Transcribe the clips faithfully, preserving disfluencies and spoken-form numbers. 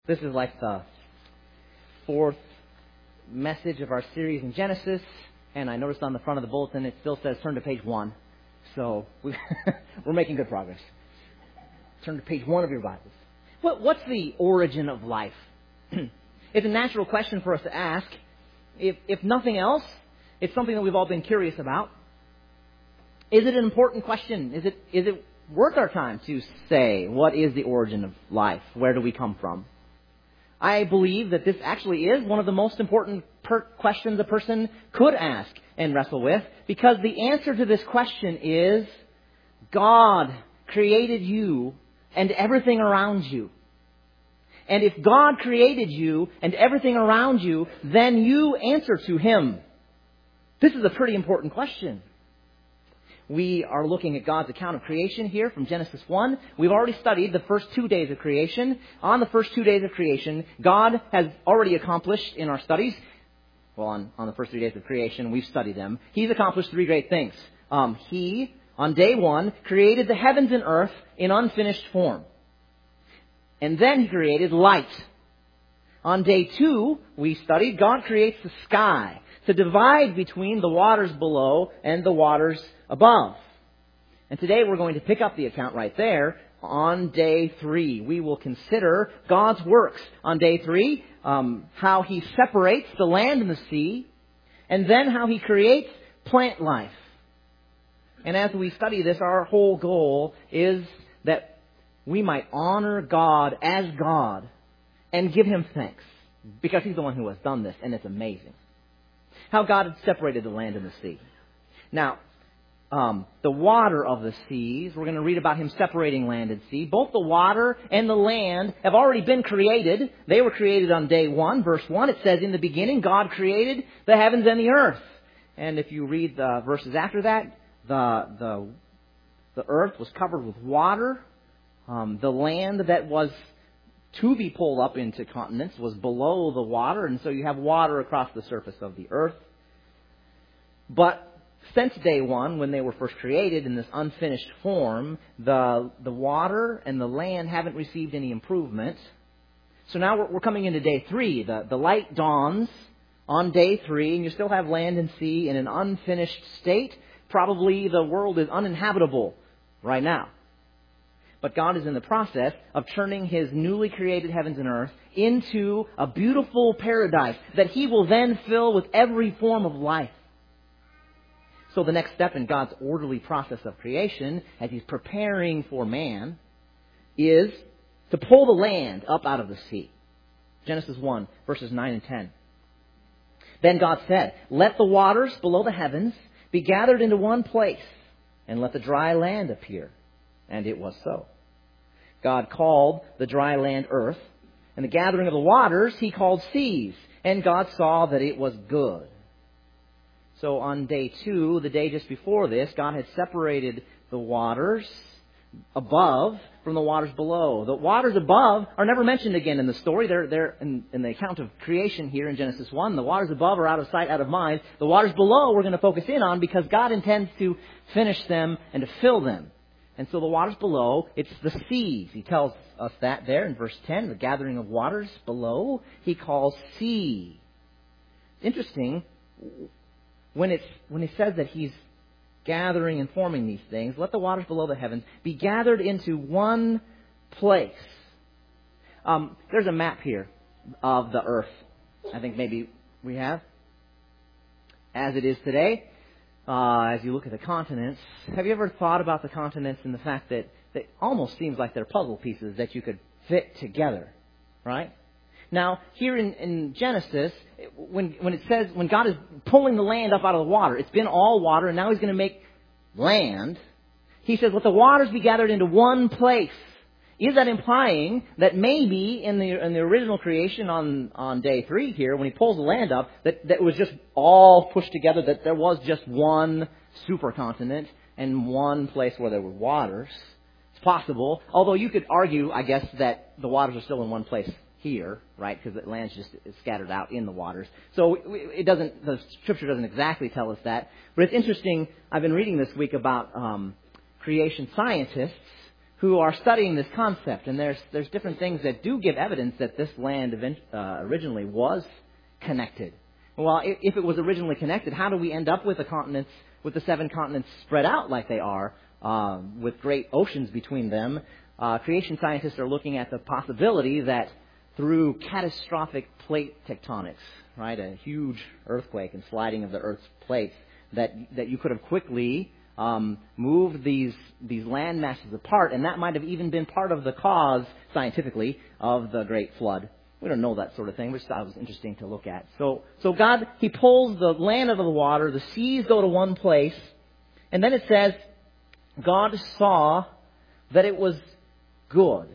This is like the fourth message of our series in Genesis, and I noticed on the front of the bulletin it still says turn to page one. So we, we're making good progress. Turn to page one of your Bibles. What, what's the origin of life? It's a natural question for us to ask. If, if nothing else, it's something that we've all been curious about. Is it an important question? Is it is it worth our time to say, what is the origin of life? Where do we come from? I believe that this actually is one of the most important per- questions a person could ask and wrestle with, because the answer to this question is God created you and everything around you. And if God created you and everything around you, then you answer to Him. This is a pretty important question. We are looking at God's account of creation here from Genesis one. We've already studied the first two days of creation. On the first two days of creation, God has already accomplished in our studies, well, on, on the first three days of creation, we've studied them. He's accomplished three great things. Um, he, on day one, created the heavens and earth in unfinished form. And then He created light. On day two, we studied, God creates the sky to divide between the waters below and the waters above. And today we're going to pick up the account right there on day three. We will consider God's works on day three, um, how He separates the land and the sea, and then how He creates plant life. And as we study this, our whole goal is that we might honor God as God and give Him thanks, because He's the one who has done this, and it's amazing. How God had separated the land and the sea. Now, um, the water of the seas, we're going to read about Him separating land and sea. Both the water and the land have already been created. They were created on day one. Verse one, it says, in the beginning, God created the heavens and the earth. And if you read the verses after that, the the, the earth was covered with water. Um, the land that was to be pulled up into continents was below the water, and so you have water across the surface of the earth. But since day one, when they were first created in this unfinished form, the the water and the land haven't received any improvement. So now we're, we're coming into day three. The, the light dawns on day three, and you still have land and sea in an unfinished state. Probably the world is uninhabitable right now. But God is in the process of turning His newly created heavens and earth into a beautiful paradise that He will then fill with every form of life. So the next step in God's orderly process of creation, as He's preparing for man, is to pull the land up out of the sea. Genesis one, verses nine and ten. Then God said, let the waters below the heavens be gathered into one place, and let the dry land appear. And it was so. God called the dry land earth, and the gathering of the waters He called seas. And God saw that it was good. So on day two, the day just before this, God had separated the waters above from the waters below. The waters above are never mentioned again in the story. They're, they're in, in the account of creation here in Genesis one. The waters above are out of sight, out of mind. The waters below we're going to focus in on because God intends to finish them and to fill them. And so the waters below, it's the seas. He tells us that there in verse ten, the gathering of waters below, He calls sea. It's interesting, when it's when He says that He's gathering and forming these things, let the waters below the heavens be gathered into one place. Um, there's a map here of the earth. I think maybe we have. As it is today. Uh, as you look at the continents, have you ever thought about the continents and the fact that it almost seems like they're puzzle pieces that you could fit together, right? Now, here in, in Genesis, when when it says, when God is pulling the land up out of the water, it's been all water, and now He's going to make land. He says, let the waters be gathered into one place. Is that implying that maybe in the in the original creation on, on day three here, when He pulls the land up, that, that it was just all pushed together, that there was just one supercontinent and one place where there were waters? It's possible. Although you could argue, I guess, that the waters are still in one place here, right? Because the land's just scattered out in the waters. So it doesn't, the Scripture doesn't exactly tell us that. But it's interesting, I've been reading this week about um, creation scientists who are studying this concept. And there's there's different things that do give evidence that this land event, uh, originally was connected. Well, if it was originally connected, how do we end up with the continents, with the seven continents spread out like they are, uh, with great oceans between them? Uh, creation scientists are looking at the possibility that through catastrophic plate tectonics, right, a huge earthquake and sliding of the Earth's plates, that that you could have quickly um, moved these these land masses apart, and that might have even been part of the cause, scientifically, of the Great Flood. We don't know that sort of thing, which I thought was interesting to look at. So, so God, He pulls the land out of the water, the seas go to one place, and then it says, God saw that it was good.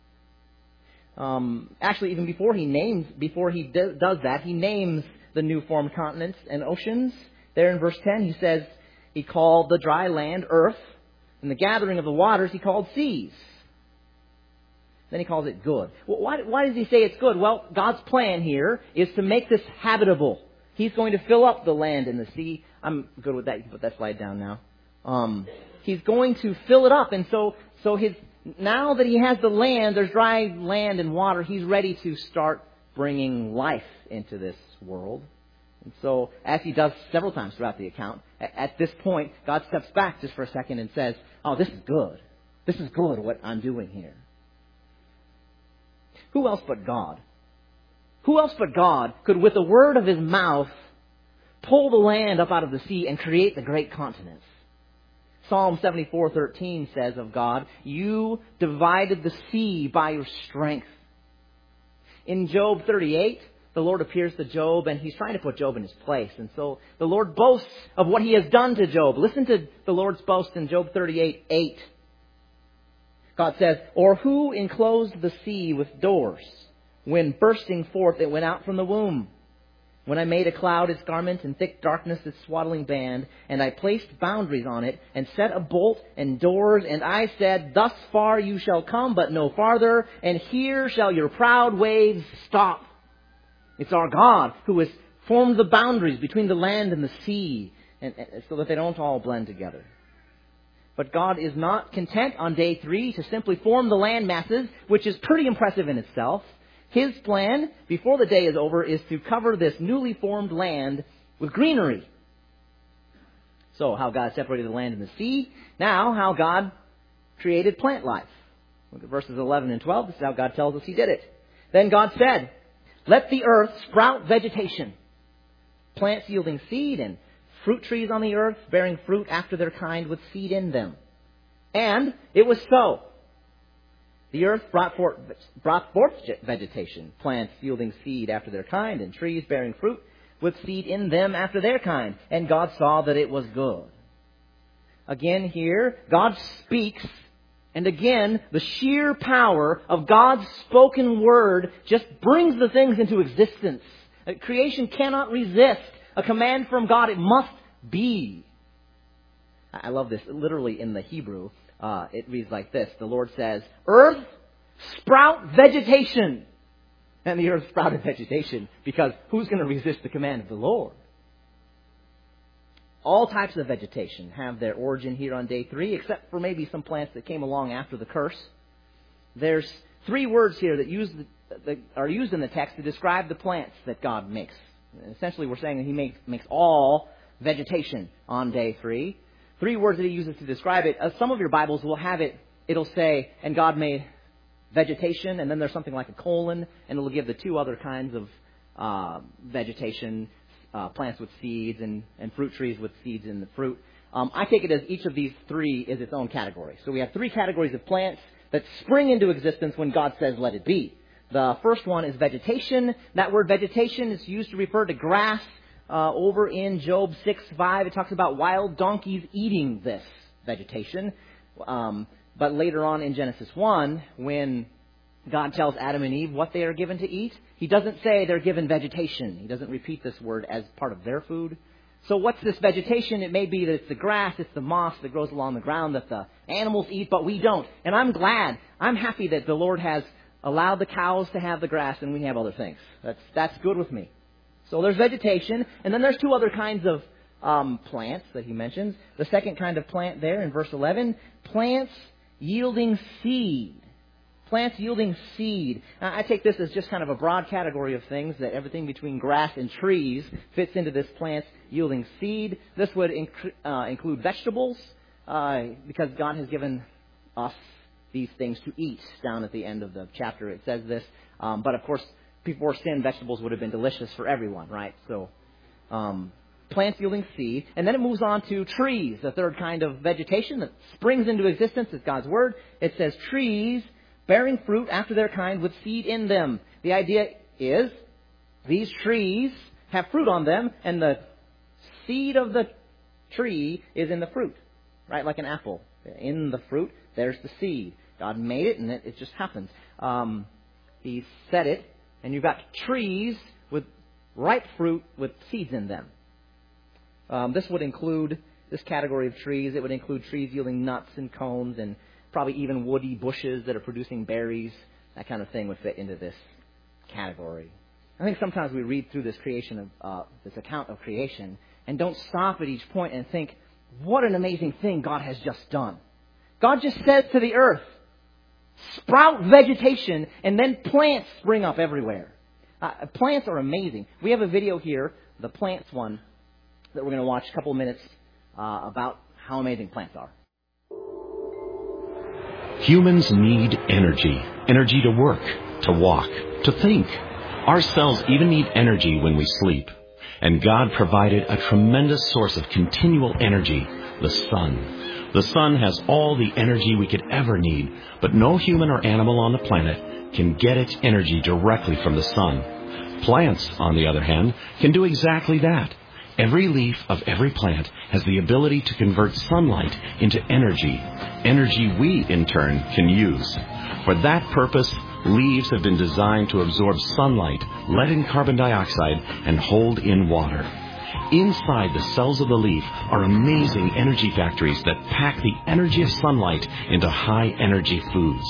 Um, actually, even before he names, before he do, does that, he names the new formed continents and oceans. There in verse ten, he says he called the dry land earth, and the gathering of the waters he called seas. Then he calls it good. Well, why, why does he say it's good? Well, God's plan here is to make this habitable. He's going to fill up the land and the sea. I'm good with that. You can put that slide down now. Um, he's going to fill it up, and so so his. Now that he has the land, there's dry land and water, he's ready to start bringing life into this world. And so, as he does several times throughout the account, at this point, God steps back just for a second and says, oh, this is good. This is good what I'm doing here. Who else but God? Who else but God could, with the word of his mouth, pull the land up out of the sea and create the great continents? Psalm seventy-four thirteen says of God, you divided the sea by your strength. In Job thirty-eight, the Lord appears to Job, and he's trying to put Job in his place. And so the Lord boasts of what he has done to Job. Listen to the Lord's boast in Job thirty-eight eight. God says, or who enclosed the sea with doors? When bursting forth it went out from the womb. When I made a cloud its garment and thick darkness its swaddling band, and I placed boundaries on it, and set a bolt and doors, and I said, thus far you shall come, but no farther, and here shall your proud waves stop. It's our God who has formed the boundaries between the land and the sea, and, and, so that they don't all blend together. But God is not content on day three to simply form the land masses, which is pretty impressive in itself. His plan, before the day is over, is to cover this newly formed land with greenery. So, how God separated the land and the sea. Now, how God created plant life. Look at verses eleven and twelve. This is how God tells us He did it. Then God said, let the earth sprout vegetation, plants yielding seed, and fruit trees on the earth, bearing fruit after their kind with seed in them. And it was so. The earth brought forth, brought forth vegetation, plants yielding seed after their kind, and trees bearing fruit with seed in them after their kind. And God saw that it was good. Again here, God speaks, and again, the sheer power of God's spoken word just brings the things into existence. Creation cannot resist a command from God. It must be. I love this. Literally in the Hebrew, Uh, it reads like this. The Lord says, earth, sprout vegetation. And the earth sprouted vegetation because who's going to resist the command of the Lord? All types of vegetation have their origin here on day three, except for maybe some plants that came along after the curse. There's three words here that, use the, that are used in the text to describe the plants that God makes. Essentially, we're saying that He makes, makes all vegetation on day three. Three words that He uses to describe it. Uh, some of your Bibles will have it. It'll say, and God made vegetation, and then there's something like a colon, and it'll give the two other kinds of uh, vegetation, uh, plants with seeds and, and fruit trees with seeds in the fruit. Um, I take it as each of these three is its own category. So we have three categories of plants that spring into existence when God says, let it be. The first one is vegetation. That word vegetation is used to refer to grass. Uh, over in Job six five, it talks about wild donkeys eating this vegetation. Um, but later on in Genesis one, when God tells Adam and Eve what they are given to eat, He doesn't say they're given vegetation. He doesn't repeat this word as part of their food. So what's this vegetation? It may be that it's the grass, it's the moss that grows along the ground that the animals eat, but we don't. And I'm glad, I'm happy that the Lord has allowed the cows to have the grass and we have other things. That's, that's good with me. So there's vegetation, and then there's two other kinds of um, plants that He mentions. The second kind of plant there in verse eleven, plants yielding seed. Plants yielding seed. Now, I take this as just kind of a broad category of things, that everything between grass and trees fits into this plants yielding seed. This would inc- uh, include vegetables, uh, because God has given us these things to eat. Down at the end of the chapter it says this. Um, but of course, before sin, vegetables would have been delicious for everyone, right? So, um, plants yielding seed. And then it moves on to trees, the third kind of vegetation that springs into existence is God's Word. It says trees bearing fruit after their kind with seed in them. The idea is these trees have fruit on them, and the seed of the tree is in the fruit, right? Like an apple. In the fruit, there's the seed. God made it, and it, it just happens. Um, he set it, and you've got trees with ripe fruit with seeds in them. Um, this would include, this category of trees, it would include trees yielding nuts and cones and probably even woody bushes that are producing berries. That kind of thing would fit into this category. I think sometimes we read through this creation of uh, this account of creation and don't stop at each point and think, what an amazing thing God has just done. God just says to the earth, sprout vegetation, and then plants spring up everywhere. Uh, plants are amazing. We have a video here, the plants one, that we're going to watch a couple of minutes uh, about how amazing plants are. Humans need energy. Energy to work, to walk, to think. Our cells even need energy when we sleep. And God provided a tremendous source of continual energy, the sun. The sun has all the energy we could ever need, but no human or animal on the planet can get its energy directly from the sun. Plants, on the other hand, can do exactly that. Every leaf of every plant has the ability to convert sunlight into energy, energy we, in turn, can use. For that purpose, leaves have been designed to absorb sunlight, let in carbon dioxide, and hold in water. Inside the cells of the leaf are amazing energy factories that pack the energy of sunlight into high-energy foods.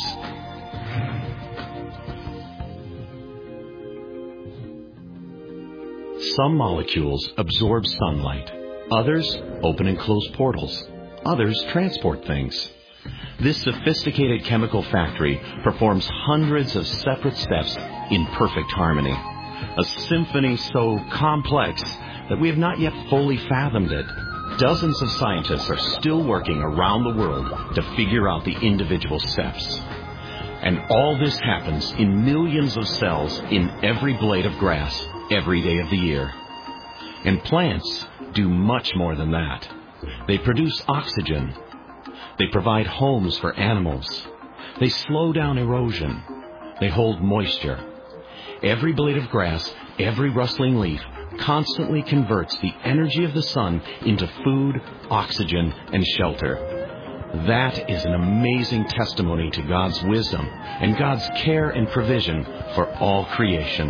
Some molecules absorb sunlight. Others open and close portals. Others transport things. This sophisticated chemical factory performs hundreds of separate steps in perfect harmony. A symphony so complex that we have not yet fully fathomed it. Dozens of scientists are still working around the world to figure out the individual steps. And all this happens in millions of cells in every blade of grass every day of the year. And plants do much more than that. They produce oxygen. They provide homes for animals. They slow down erosion. They hold moisture. Every blade of grass, every rustling leaf, constantly converts the energy of the sun into food, oxygen, and shelter. That is an amazing testimony to God's wisdom and God's care and provision for all creation.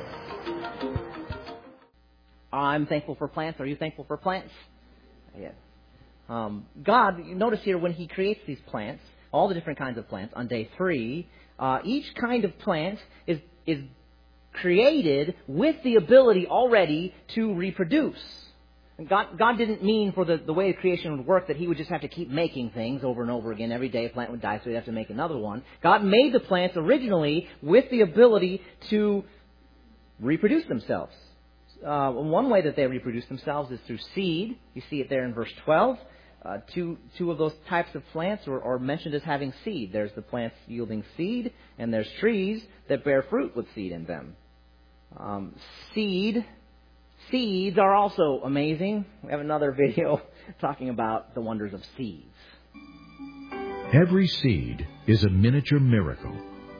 I'm thankful for plants. Are you thankful for plants? Yes. Um, God, you notice here when He creates these plants, all the different kinds of plants, on day three, uh, each kind of plant is is created with the ability already to reproduce. And God, God didn't mean for the, the way creation would work that He would just have to keep making things over and over again. Every day a plant would die, so He'd have to make another one. God made the plants originally with the ability to reproduce themselves. Uh, one way that they reproduce themselves is through seed. You see it there in verse twelve. Uh, two, two of those types of plants are, are mentioned as having seed. There's the plants yielding seed, and there's trees that bear fruit with seed in them. Um, seed, seeds are also amazing. We have another video talking about the wonders of seeds. Every seed is a miniature miracle.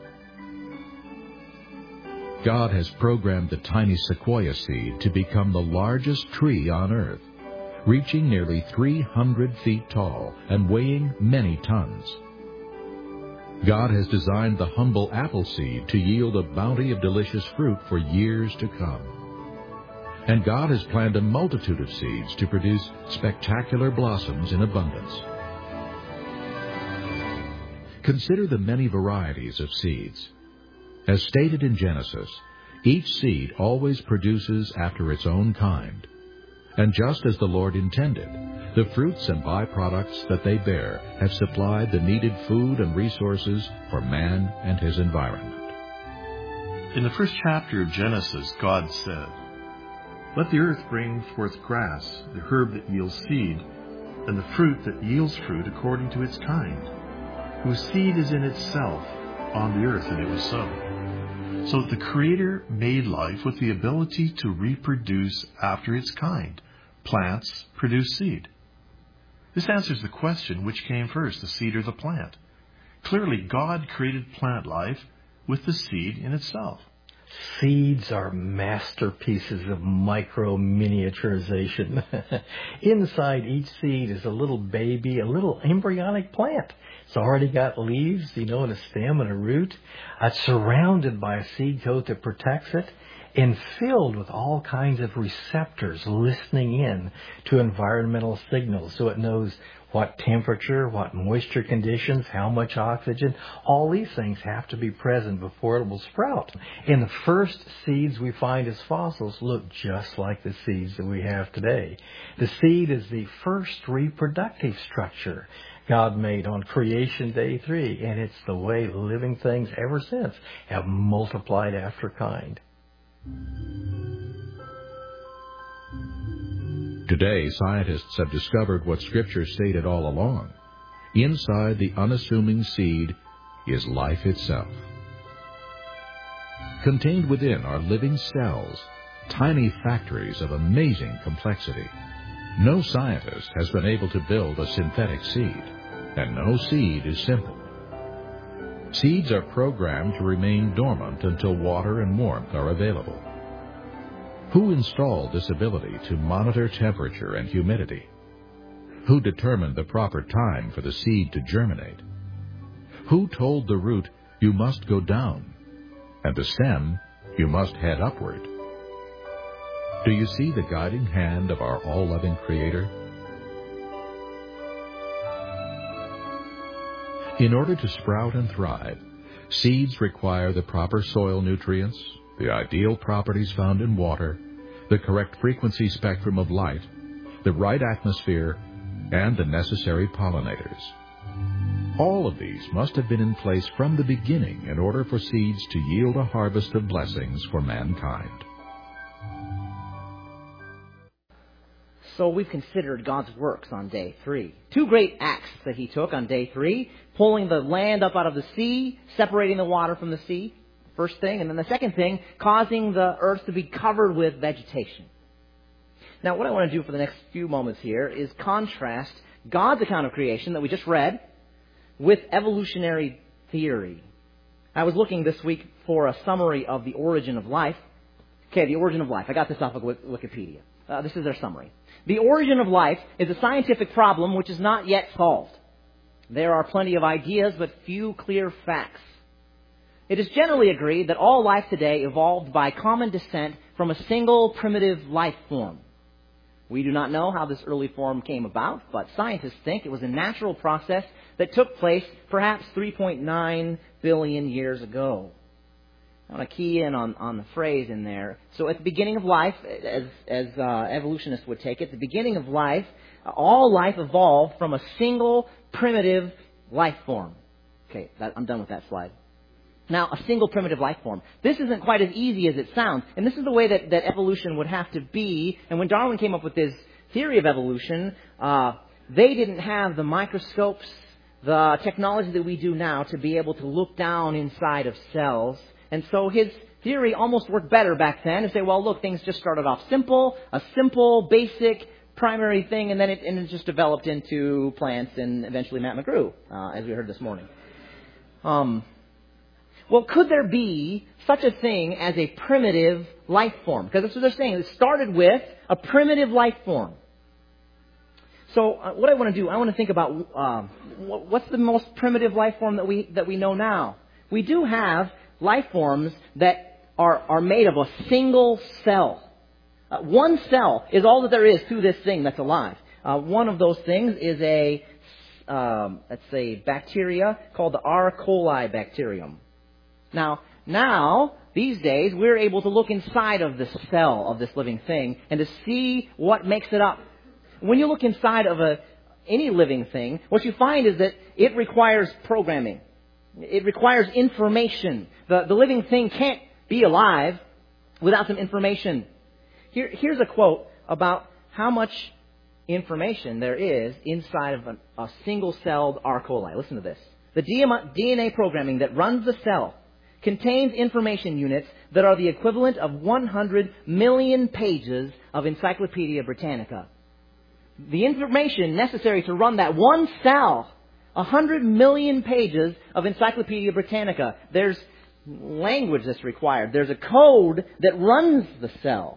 God has programmed the tiny sequoia seed to become the largest tree on earth, reaching nearly three hundred feet tall and weighing many tons. God has designed the humble apple seed to yield a bounty of delicious fruit for years to come. And God has planned a multitude of seeds to produce spectacular blossoms in abundance. Consider the many varieties of seeds. As stated in Genesis, each seed always produces after its own kind. And just as the Lord intended, the fruits and byproducts that they bear have supplied the needed food and resources for man and his environment. In the first chapter of Genesis, God said, "Let the earth bring forth grass, the herb that yields seed, and the fruit that yields fruit according to its kind, whose seed is in itself on the earth," and it was so. So the Creator made life with the ability to reproduce after its kind. Plants produce seed. This answers the question, which came first, the seed or the plant? Clearly, God created plant life with the seed in itself. Seeds are masterpieces of micro-miniaturization. Inside each seed is a little baby, a little embryonic plant. It's already got leaves, you know, and a stem and a root. It's surrounded by a seed coat that protects it, and filled with all kinds of receptors listening in to environmental signals, so it knows what temperature, what moisture conditions, how much oxygen. All these things have to be present before it will sprout. And the first seeds we find as fossils look just like the seeds that we have today. The seed is the first reproductive structure God made on creation day three, and it's the way living things ever since have multiplied after kind. Today, scientists have discovered what Scripture stated all along. Inside the unassuming seed is life itself. Contained within are living cells, tiny factories of amazing complexity. No scientist has been able to build a synthetic seed, and no seed is simple. Seeds are programmed to remain dormant until water and warmth are available. Who installed this ability to monitor temperature and humidity? Who determined the proper time for the seed to germinate? Who told the root, "You must go down," and the stem, "You must head upward"? Do you see the guiding hand of our all-loving Creator? In order to sprout and thrive, seeds require the proper soil nutrients, the ideal properties found in water, the correct frequency spectrum of light, the right atmosphere, and the necessary pollinators. All of these must have been in place from the beginning in order for seeds to yield a harvest of blessings for mankind. So we've considered God's works on day three. Two great acts that he took on day three, pulling the land up out of the sea, separating the water from the sea, first thing. And then the second thing, causing the earth to be covered with vegetation. Now what I want to do for the next few moments here is contrast God's account of creation that we just read with evolutionary theory. I was looking this week for a summary of the origin of life. Okay, the origin of life. I got this off of Wikipedia. Uh, this is their summary. The origin of life is a scientific problem which is not yet solved. There are plenty of ideas, but few clear facts. It is generally agreed that all life today evolved by common descent from a single primitive life form. We do not know how this early form came about, but scientists think it was a natural process that took place perhaps three point nine billion years ago. I want to key in on, on the phrase in there. So at the beginning of life, as, as uh, evolutionists would take it, the beginning of life, all life evolved from a single primitive life form. Okay, that, I'm done with that slide. Now, a single primitive life form. This isn't quite as easy as it sounds. And this is the way that, that evolution would have to be. And when Darwin came up with his theory of evolution, uh, they didn't have the microscopes, the technology that we do now to be able to look down inside of cells. And so his theory almost worked better back then to say, well, look, things just started off simple, a simple, basic, primary thing, and then it, and it just developed into plants and eventually Matt McGrew, uh, as we heard this morning. Um, well, could there be such a thing as a primitive life form? Because that's what they're saying. It started with a primitive life form. So uh, what I want to do, I want to think about uh, what's the most primitive life form that we that we know now. We do have life forms that are, are made of a single cell. Uh, one cell is all that there is to this thing that's alive. Uh, one of those things is a, um, let's say, bacteria called the R. coli bacterium. Now, now these days, we're able to look inside of the cell of this living thing and to see what makes it up. When you look inside of a any living thing, what you find is that it requires programming. It requires information. The, the living thing can't be alive without some information. Here, here's a quote about how much information there is inside of a, a single-celled R. coli. Listen to this. The D N A programming that runs the cell contains information units that are the equivalent of one hundred million pages of Encyclopedia Britannica. The information necessary to run that one cell, one hundred million pages of Encyclopedia Britannica. There's language that's required. There's a code that runs the cell.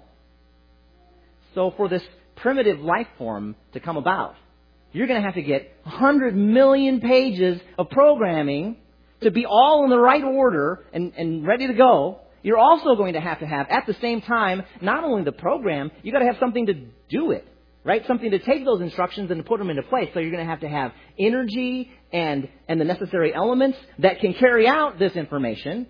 So for this primitive life form to come about, you're going to have to get one hundred million pages of programming to be all in the right order and, and ready to go. You're also going to have to have, at the same time, not only the program, you've got to have something to do it. Right? Something to take those instructions and to put them into place. So you're going to have to have energy and, and the necessary elements that can carry out this information.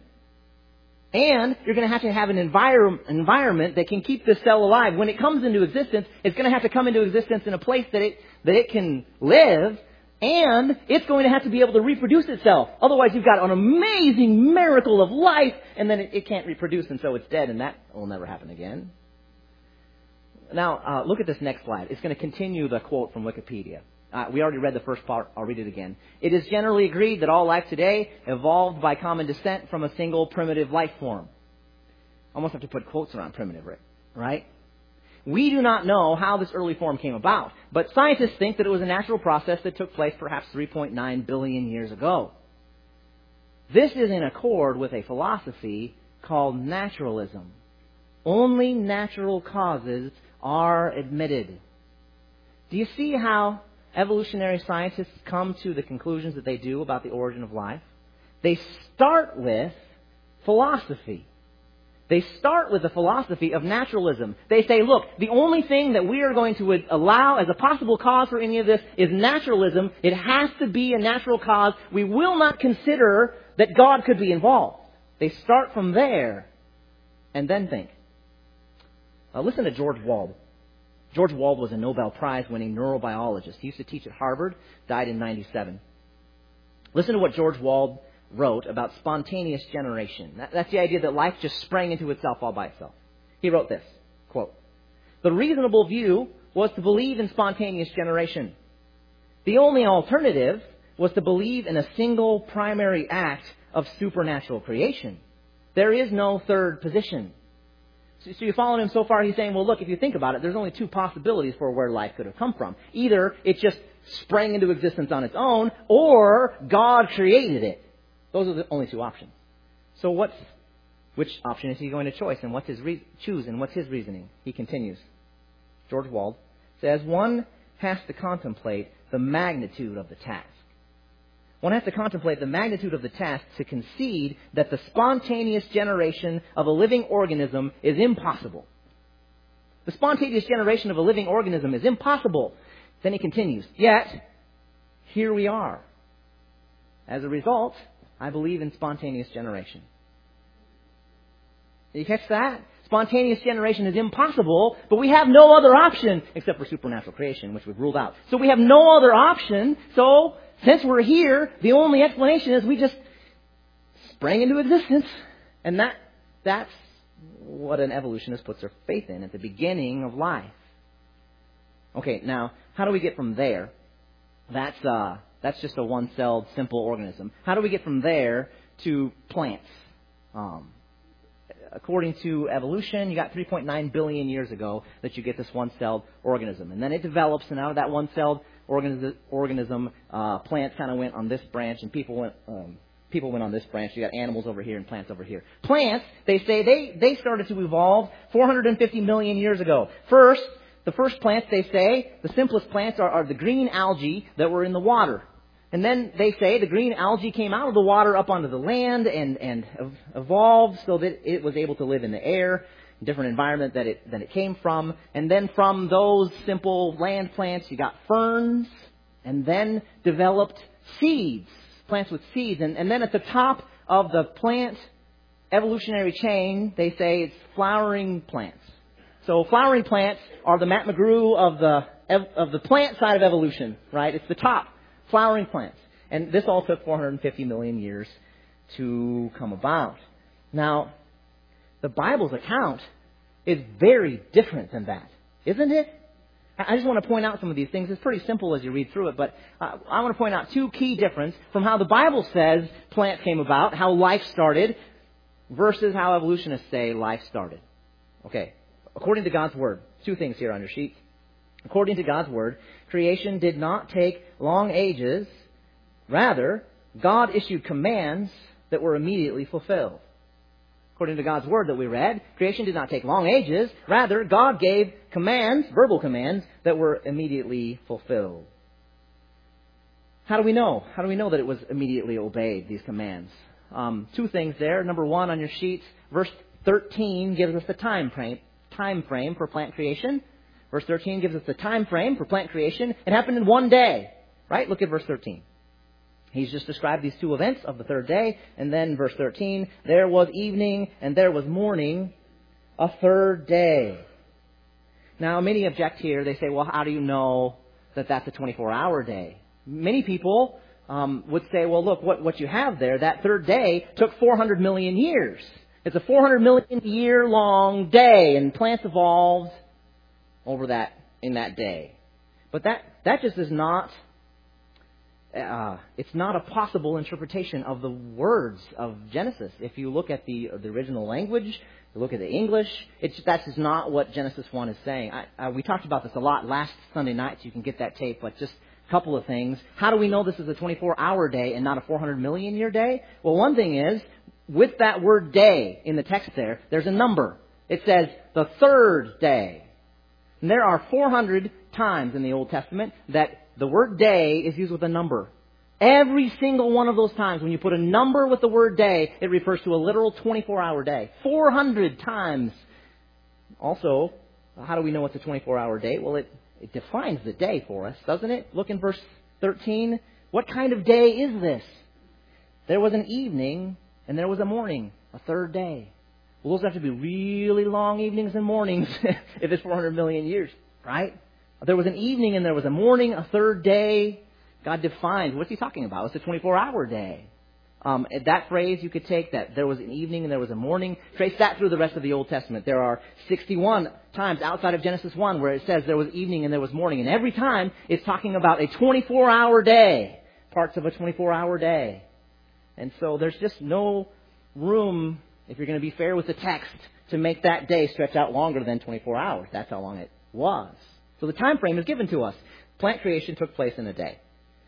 And you're going to have to have an envir- environment that can keep this cell alive. When it comes into existence, it's going to have to come into existence in a place that it, that it can live. And it's going to have to be able to reproduce itself. Otherwise, you've got an amazing miracle of life, and then it, it can't reproduce, and so it's dead, and that will never happen again. Now, uh, look at this next slide. It's going to continue the quote from Wikipedia. Uh, we already read the first part. I'll read it again. It is generally agreed that all life today evolved by common descent from a single primitive life form. I almost have to put quotes around primitive, right? We do not know how this early form came about, but scientists think that it was a natural process that took place perhaps three point nine billion years ago. This is in accord with a philosophy called naturalism. Only natural causes are admitted. Do you see how evolutionary scientists come to the conclusions that they do about the origin of life? They start with philosophy. They start with the philosophy of naturalism. They say, look, the only thing that we are going to allow as a possible cause for any of this is naturalism. It has to be a natural cause. We will not consider that God could be involved. They start from there and then think. Uh, listen to George Wald. George Wald was a Nobel Prize-winning neurobiologist. He used to teach at Harvard, died in ninety-seven. Listen to what George Wald wrote about spontaneous generation. That, that's the idea that life just sprang into itself all by itself. He wrote this, quote, "The reasonable view was to believe in spontaneous generation. The only alternative was to believe in a single primary act of supernatural creation. There is no third position." So you're following him so far, he's saying, well, look, if you think about it, there's only two possibilities for where life could have come from. Either it just sprang into existence on its own, or God created it. Those are the only two options. So what's, which option is he going to choose, and what's his re- choose, and what's his reasoning? He continues. George Wald says, one has to contemplate the magnitude of the task. One has to contemplate the magnitude of the task to concede that the spontaneous generation of a living organism is impossible. The spontaneous generation of a living organism is impossible. Then he continues, yet, here we are. As a result, I believe in spontaneous generation. Did you catch that? Spontaneous generation is impossible, but we have no other option except for supernatural creation, which we've ruled out. So we have no other option, so since we're here, the only explanation is we just sprang into existence. And that that's what an evolutionist puts their faith in at the beginning of life. Okay, now, how do we get from there? That's uh, that's just a one-celled, simple organism. How do we get from there to plants? Um, according to evolution, you got three point nine billion years ago that you get this one-celled organism. And then it develops, and out of that one-celled organism, organism uh, plants kind of went on this branch, and people went um, people went on this branch. You got animals over here and plants over here. Plants, they say, they, they started to evolve four hundred fifty million years ago. First, the first plants, they say, the simplest plants are, are the green algae that were in the water. And then they say the green algae came out of the water up onto the land and, and evolved so that it was able to live in the air, a different environment that it, than it came from. And then from those simple land plants, you got ferns, and then developed seeds, plants with seeds. And, and then at the top of the plant evolutionary chain, they say it's flowering plants. So flowering plants are the Matt McGrew of the of the plant side of evolution, right? It's the top flowering plants. And this all took four hundred fifty million years to come about. Now, the Bible's account is very different than that, isn't it? I just want to point out some of these things. It's pretty simple as you read through it, but uh, I want to point out two key differences from how the Bible says plants came about, how life started, versus how evolutionists say life started. Okay, according to God's Word, two things here on your sheet. According to God's Word, creation did not take long ages. Rather, God issued commands that were immediately fulfilled. According to God's Word that we read, creation did not take long ages. Rather, God gave commands, verbal commands, that were immediately fulfilled. How do we know? How do we know that it was immediately obeyed, these commands? Um, two things there. Number one on your sheets, verse thirteen gives us the time frame, time frame for plant creation. Verse thirteen gives us the time frame for plant creation. It happened in one day, right? Look at verse thirteen. He's just described these two events of the third day. And then verse thirteen, there was evening and there was morning, a third day. Now, many object here. They say, well, how do you know that that's a twenty-four hour day? Many people um, would say, well, look, what, what you have there, that third day took four hundred million years. It's a four hundred million year long day, and plants evolved over that, in that day. But that, that just is not... Uh, it's not a possible interpretation of the words of Genesis. If you look at the, the original language, you look at the English, it's, that's just not what Genesis one is saying. I, uh, we talked about this a lot last Sunday night, so you can get that tape, but just a couple of things. How do we know this is a twenty-four hour day and not a four hundred million year day? Well, one thing is, with that word day in the text there, there's a number. It says the third day. And there are four hundred times in the Old Testament that the word day is used with a number. Every single one of those times when you put a number with the word day, it refers to a literal twenty-four hour day. four hundred times. Also, how do we know it's a twenty-four hour day? Well, it, it defines the day for us, doesn't it? Look in verse thirteen. What kind of day is this? There was an evening and there was a morning, a third day. Well, those have to be really long evenings and mornings if it's four hundred million years, right? There was an evening and there was a morning, a third day. God defined, what's he talking about? It's a twenty-four hour day. Um, that phrase, you could take that. There was an evening and there was a morning. Trace that through the rest of the Old Testament. There are sixty-one times outside of Genesis one where it says there was evening and there was morning. And every time it's talking about a twenty-four hour day. Parts of a twenty-four hour day. And so there's just no room, if you're going to be fair with the text, to make that day stretch out longer than twenty-four hours. That's how long it was. So the time frame is given to us. Plant creation took place in a day.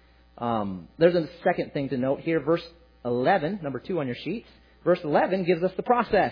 Um, there's a second thing to note here. Verse eleven, number two on your sheets. Verse eleven gives us the process.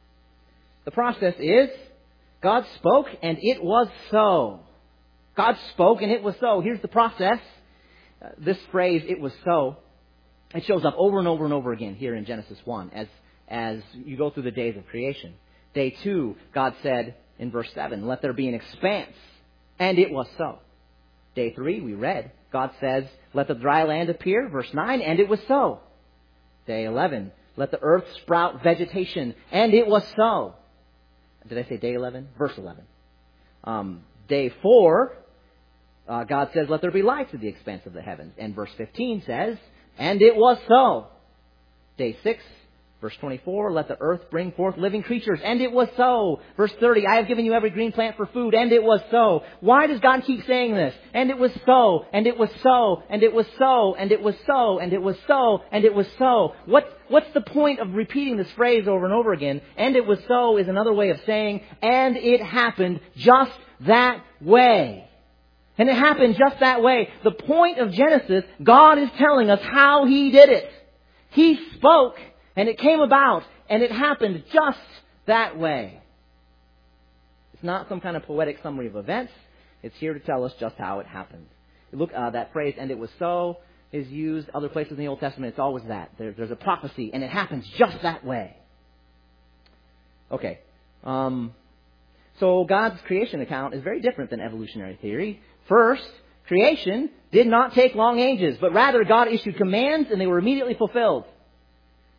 The process is, God spoke and it was so. God spoke and it was so. Here's the process. Uh, this phrase, it was so, it shows up over and over and over again here in Genesis one as, as you go through the days of creation. Day two, God said in verse seven, let there be an expanse. And it was so. Day three, we read, God says, let the dry land appear. Verse nine, and it was so. Day eleven, let the earth sprout vegetation. And it was so. Did I say day eleven? Verse eleven. Um, day four, uh, God says, let there be light to the expanse of the heavens. And verse fifteen says, and it was so. Day six, verse twenty-four, let the earth bring forth living creatures. And it was so. Verse thirty, I have given you every green plant for food. And it was so. Why does God keep saying this? And it was so. And it was so. And it was so. And it was so. And it was so. And it was so. What, what's the point of repeating this phrase over and over again? And it was so is another way of saying, and it happened just that way. And it happened just that way. The point of Genesis, God is telling us how He did it. He spoke. And it came about, and it happened just that way. It's not some kind of poetic summary of events. It's here to tell us just how it happened. Look, uh, that phrase, and it was so, is used other places in the Old Testament. It's always that. There, there's a prophecy, and it happens just that way. Okay. Um, so God's creation account is very different than evolutionary theory. First, creation did not take long ages, but rather God issued commands, and they were immediately fulfilled.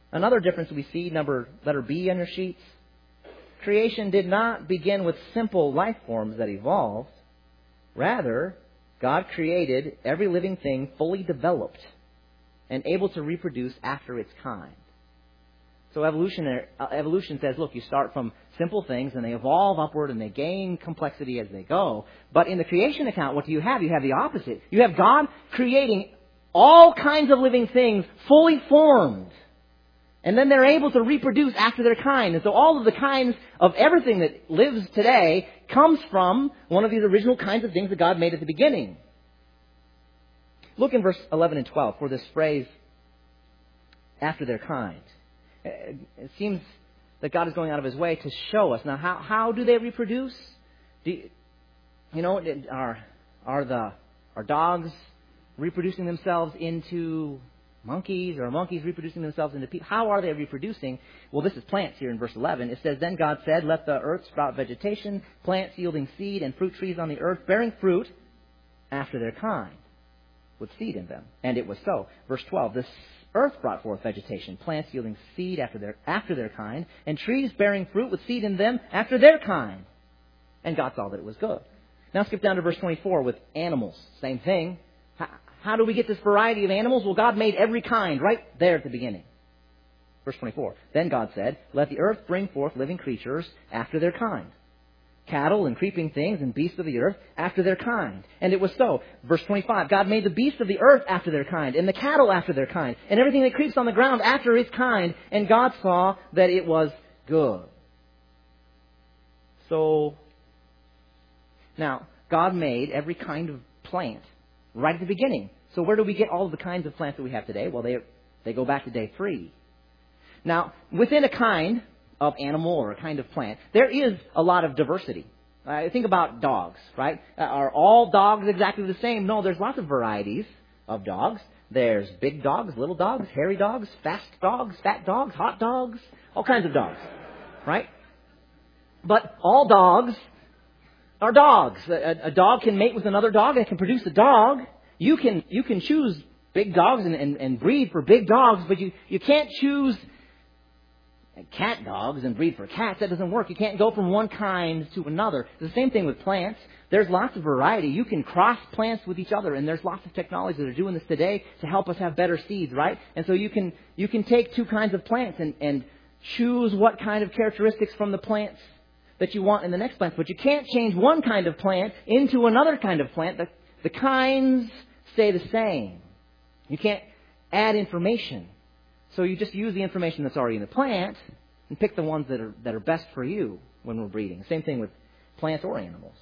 Another difference we see, number letter B on your sheets. Creation did not begin with simple life forms that evolved. Rather, God created every living thing fully developed and able to reproduce after its kind. So evolution, uh, evolution says, look, you start from simple things and they evolve upward and they gain complexity as they go. But in the creation account, what do you have? You have the opposite. You have God creating all kinds of living things fully formed. And then they're able to reproduce after their kind. And so all of the kinds of everything that lives today comes from one of these original kinds of things that God made at the beginning. Look in verse eleven and twelve for this phrase, after their kind. It seems that God is going out of His way to show us. Now, how, how do they reproduce? Do you, you know, are, are, the, are dogs reproducing themselves into monkeys, or monkeys reproducing themselves into people? How are they reproducing? Well, this is plants here in verse eleven. It says, Then God said, Let the earth sprout vegetation, plants yielding seed, and fruit trees on the earth, bearing fruit after their kind, with seed in them. And it was so. Verse twelve, This earth brought forth vegetation, plants yielding seed after their, after their kind, and trees bearing fruit with seed in them after their kind. And God saw that it was good. Now skip down to verse twenty-four with animals. Same thing. How, how do we get this variety of animals? Well, God made every kind right there at the beginning. Verse twenty-four. Then God said, Let the earth bring forth living creatures after their kind. Cattle and creeping things and beasts of the earth after their kind. And it was so. Verse twenty-five. God made the beasts of the earth after their kind, and the cattle after their kind, and everything that creeps on the ground after its kind. And God saw that it was good. So, now, God made every kind of plant right at the beginning. So where do we get all of the kinds of plants that we have today? Well, they they go back to day three. Now, within a kind of animal or a kind of plant, there is a lot of diversity. Uh, think about dogs, right? Uh, are all dogs exactly the same? No, there's lots of varieties of dogs. There's big dogs, little dogs, hairy dogs, fast dogs, fat dogs, hot dogs, all kinds of dogs, right? But all dogs are dogs. A, a dog can mate with another dog and it can produce a dog. You can you can choose big dogs and, and, and breed for big dogs, but you, you can't choose cat dogs and breed for cats. That doesn't work. You can't go from one kind to another. It's the same thing with plants. There's lots of variety. You can cross plants with each other, and there's lots of technologies that are doing this today to help us have better seeds, right? And so you can you can take two kinds of plants and, and choose what kind of characteristics from the plants that you want in the next plant. But you can't change one kind of plant into another kind of plant. The, the kinds stay the same. You can't add information. So you just use the information that's already in the plant and pick the ones that are that are best for you when we're breeding. Same thing with plants or animals.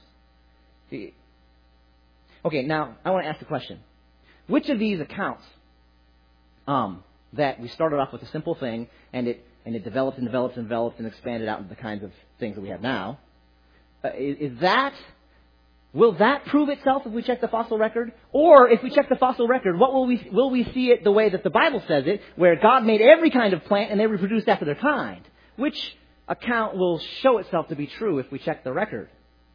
Okay, now I want to ask the question. Which of these accounts um, that we started off with a simple thing and it and it developed and developed and developed and expanded out into the kinds of things that we have now, uh, is, is that... Will that prove itself if we check the fossil record? Or if we check the fossil record, what will we will we see it the way that the Bible says it, where God made every kind of plant and they reproduced after their kind? Which account will show itself to be true if we check the record?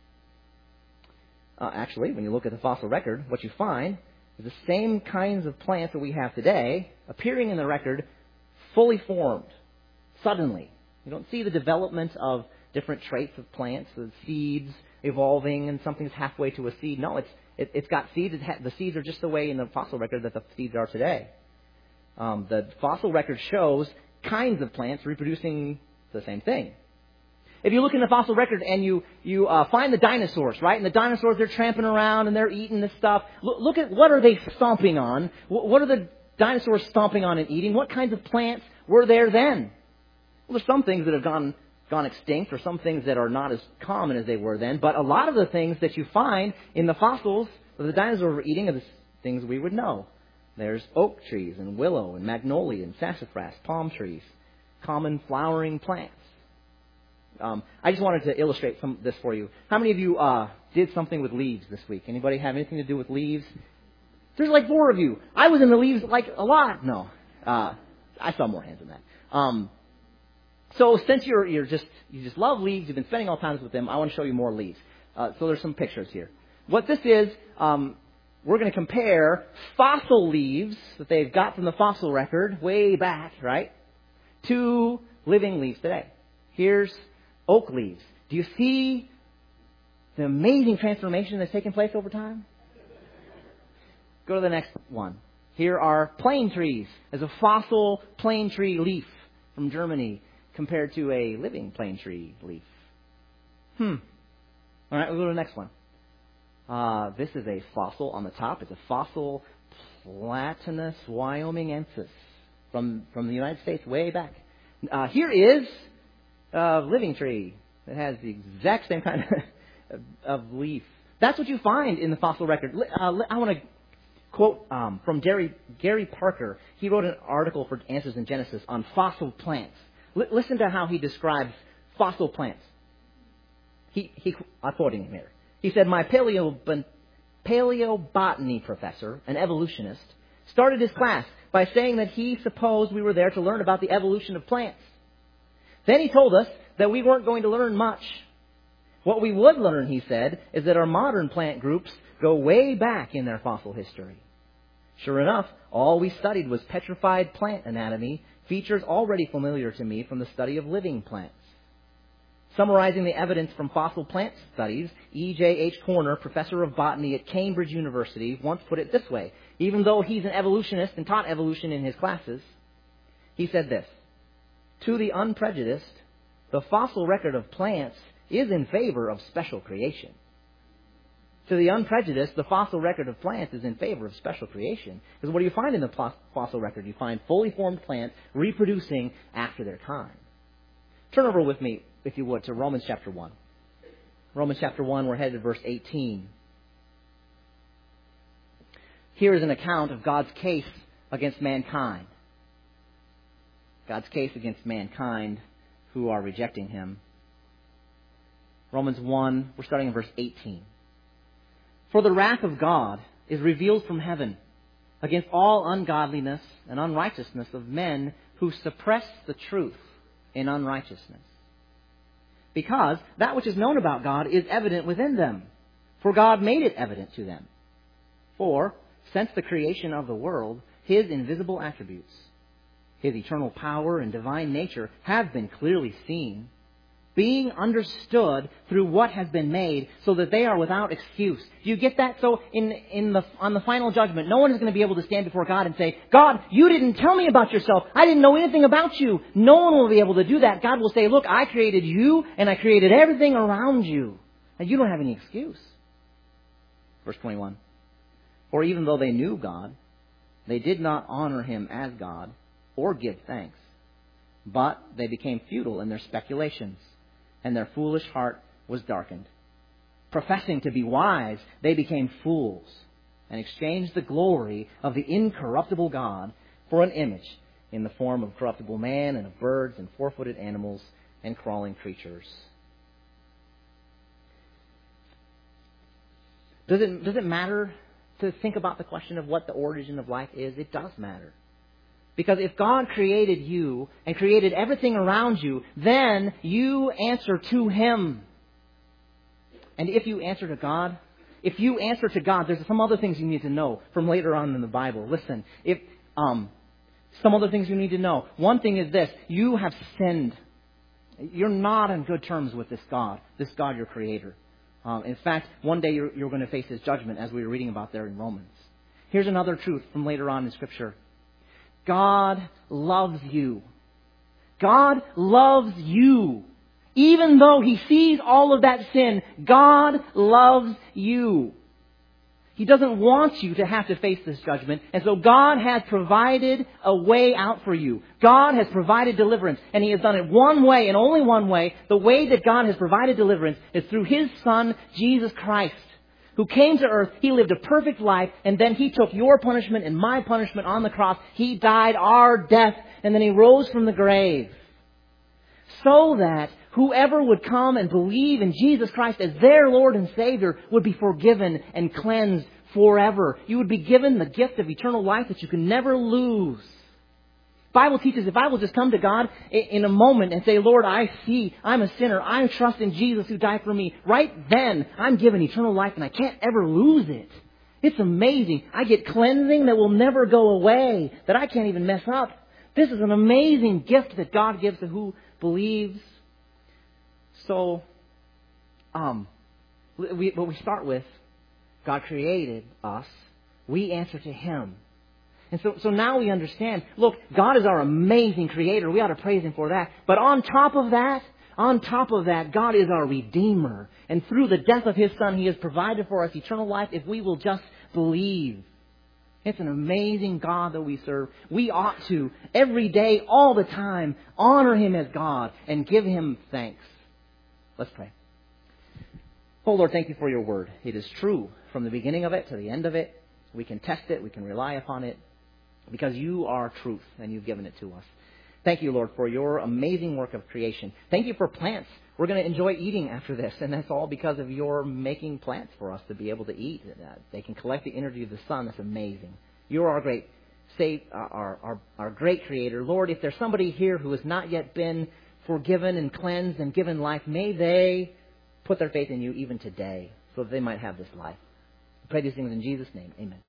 Uh, actually, when you look at the fossil record, what you find is the same kinds of plants that we have today appearing in the record fully formed, suddenly. You don't see the development of different traits of plants, the seeds evolving and something's halfway to a seed. No, it's it, it's got seeds. It ha- the seeds are just the way in the fossil record that the seeds are today. Um, the fossil record shows kinds of plants reproducing the same thing. If you look in the fossil record and you you uh, find the dinosaurs, right? And the dinosaurs, they're tramping around and they're eating this stuff. Look, look at what are they stomping on? What are the dinosaurs stomping on and eating? What kinds of plants were there then? Well, there's some things that have gone gone extinct, or some things that are not as common as they were then. But a lot of the things that you find in the fossils that the dinosaurs were eating are the things we would know. There's oak trees and willow and magnolia and sassafras, palm trees, common flowering plants. Um, I just wanted to illustrate some of this for you. How many of you uh, did something with leaves this week? Anybody have anything to do with leaves? There's like four of you. I was in the leaves like a lot. No, uh, I saw more hands than that. Um, So since you're you're just you just love leaves, you've been spending all times with them, I want to show you more leaves. Uh, so there's some pictures here. What this is, um, we're going to compare fossil leaves that they've got from the fossil record way back, right, to living leaves today. Here's oak leaves. Do you see the amazing transformation that's taken place over time? Go to the next one. Here are plane trees. There's a fossil plane tree leaf from Germany compared to a living plane tree leaf. Hmm. All right, we'll go to the next one. Uh, this is a fossil on the top. It's a fossil Platanus wyomingensis from, from the United States way back. Uh, here is a living tree that has the exact same kind of, of leaf. That's what you find in the fossil record. Uh, I want to quote um, from Gary, Gary Parker. He wrote an article for Answers in Genesis on fossil plants. L- listen to how he describes fossil plants. He, he, I'm quoting him here. He said, my paleo, paleobotany professor, an evolutionist, started his class by saying that he supposed we were there to learn about the evolution of plants. Then he told us that we weren't going to learn much. What we would learn, he said, is that our modern plant groups go way back in their fossil history. Sure enough, all we studied was petrified plant anatomy, features already familiar to me from the study of living plants. Summarizing the evidence from fossil plant studies, E J H Horner, professor of botany at Cambridge University, once put it this way. Even though he's an evolutionist and taught evolution in his classes, he said this: to the unprejudiced, the fossil record of plants is in favor of special creation. To the unprejudiced, the fossil record of plants is in favor of special creation. Because what do you find in the fossil record? You find fully formed plants reproducing after their kind. Turn over with me, if you would, to Romans chapter one. Romans chapter one, we're headed to verse eighteen. Here is an account of God's case against mankind. God's case against mankind who are rejecting Him. Romans one, we're starting in verse eighteen. For the wrath of God is revealed from heaven against all ungodliness and unrighteousness of men who suppress the truth in unrighteousness. Because that which is known about God is evident within them, for God made it evident to them. For, since the creation of the world, His invisible attributes, His eternal power and divine nature have been clearly seen, being understood through what has been made, so that they are without excuse. Do you get that? So in, in the, on the final judgment, no one is going to be able to stand before God and say, God, you didn't tell me about yourself. I didn't know anything about you. No one will be able to do that. God will say, look, I created you and I created everything around you. And you don't have any excuse. Verse twenty-one. For even though they knew God, they did not honor Him as God or give thanks. But they became futile in their speculations, and their foolish heart was darkened. Professing to be wise, they became fools and exchanged the glory of the incorruptible God for an image in the form of corruptible man and of birds and four-footed animals and crawling creatures. Does it, does it matter to think about the question of what the origin of life is? It does matter. Because if God created you and created everything around you, then you answer to Him. And if you answer to God, if you answer to God, there's some other things you need to know from later on in the Bible. Listen, if um, some other things you need to know. One thing is this: you have sinned. You're not on good terms with this God, this God, your Creator. Um, in fact, one day you're, you're going to face His judgment, as we were reading about there in Romans. Here's another truth from later on in Scripture. God loves you. God loves you. Even though He sees all of that sin, God loves you. He doesn't want you to have to face this judgment. And so God has provided a way out for you. God has provided deliverance. And He has done it one way and only one way. The way that God has provided deliverance is through His Son, Jesus Christ, who came to earth. He lived a perfect life, and then He took your punishment and my punishment on the cross. He died our death, and then He rose from the grave. So that whoever would come and believe in Jesus Christ as their Lord and Savior would be forgiven and cleansed forever. You would be given the gift of eternal life that you can never lose. The Bible teaches if I will just come to God in a moment and say, Lord, I see I'm a sinner. I trust in Jesus who died for me. Right then, I'm given eternal life and I can't ever lose it. It's amazing. I get cleansing that will never go away, that I can't even mess up. This is an amazing gift that God gives to who believes. So, um, we, what we start with, God created us. We answer to Him. And so, so now we understand, look, God is our amazing Creator. We ought to praise Him for that. But on top of that, on top of that, God is our Redeemer. And through the death of His Son, He has provided for us eternal life if we will just believe. It's an amazing God that we serve. We ought to, every day, all the time, honor Him as God and give Him thanks. Let's pray. Oh, Lord, thank You for Your Word. It is true from the beginning of it to the end of it. We can test it. We can rely upon it because You are truth and You've given it to us. Thank You, Lord, for Your amazing work of creation. Thank You for plants. We're going to enjoy eating after this, and that's all because of Your making plants for us to be able to eat. They can collect the energy of the sun. That's amazing. You're our great, save, our, our, our great Creator. Lord, if there's somebody here who has not yet been forgiven and cleansed and given life, may they put their faith in You even today so that they might have this life. I pray these things in Jesus' name. Amen.